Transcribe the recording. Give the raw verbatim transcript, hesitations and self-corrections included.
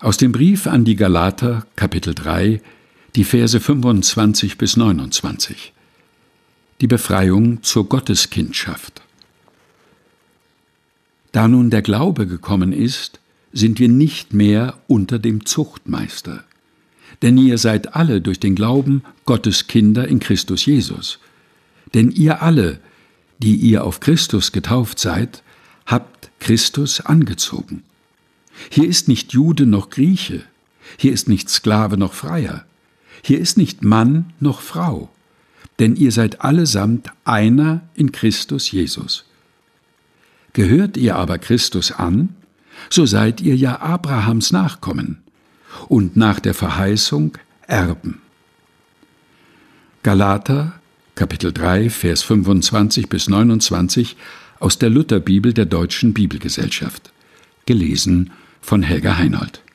Aus dem Brief an die Galater, Kapitel drei, die Verse fünfundzwanzig bis neunundzwanzig. Die Befreiung zur Gotteskindschaft. Da nun der Glaube gekommen ist, sind wir nicht mehr unter dem Zuchtmeister. Denn ihr seid alle durch den Glauben Gottes Kinder in Christus Jesus. Denn ihr alle, die ihr auf Christus getauft seid, habt Christus angezogen. Hier ist nicht Jude noch Grieche, hier ist nicht Sklave noch Freier, hier ist nicht Mann noch Frau, denn ihr seid allesamt einer in Christus Jesus. Gehört ihr aber Christus an, so seid ihr ja Abrahams Nachkommen und nach der Verheißung Erben. Galater, Kapitel drei, Vers fünfundzwanzig bis neunundzwanzig aus der Lutherbibel der Deutschen Bibelgesellschaft. Gelesen von Helga Heinold.